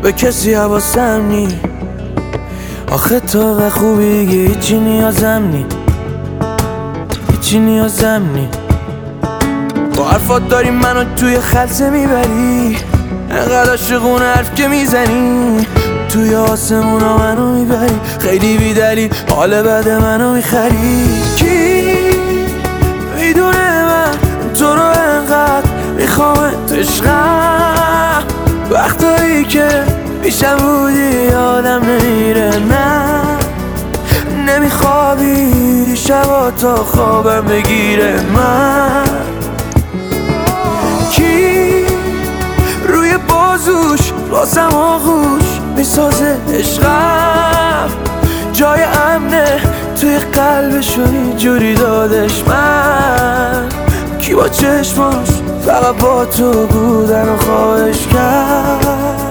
به کسی حواسم نی. آخه تو و خوبی دیگه هیچی نیازم نی، هیچی نیازم نی. با حرفات داری منو توی خلسه میبری، انقدر عاشقونه حرف که میزنی، توی آسمونا منو میبری، خیلی بی دلیل حال بد منو میخری. کی میدونه من تو رو انقدر میخوامت عشقم، وقتایی که پیشم بودی یادم نمیره، نه نمیخوابی شبا تا خوابم بگیره. من کی روی بازوش واسم آغوش میسازه عشقم، جای امنه توی قلبشو اینجوری دادش. من کی با چشماش فقط با تو بودن و خواهش کرد.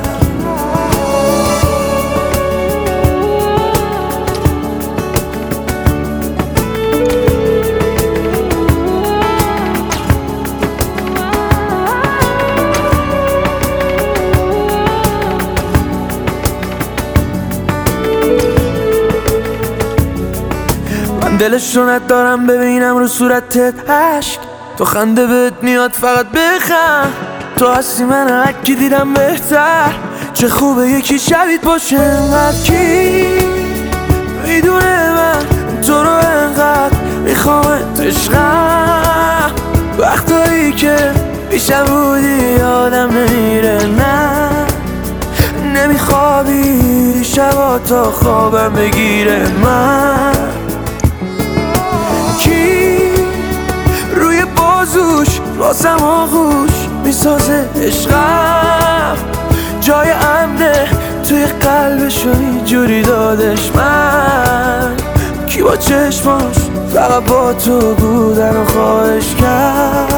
دلش رو ندارم ببینم رو صورتت عشق، تو خنده بهت میاد فقط بخند، تو هستی من هرکی دیدم بهتر، چه خوبه یکی شبیت باشه انقدر. کی میدونه من تو رو انقدر میخوامت عشقم، وقتایی که پیشم بودی یادم نمیره، نه نمیخوابی شبا تا خوابم بگیره. من روی بازوش واسم آغوش میسازه عشقم، جای امنه توی قلبشو اینجوری دادش. من کی با چشماش فقط با تو بودن و خواهش کرد.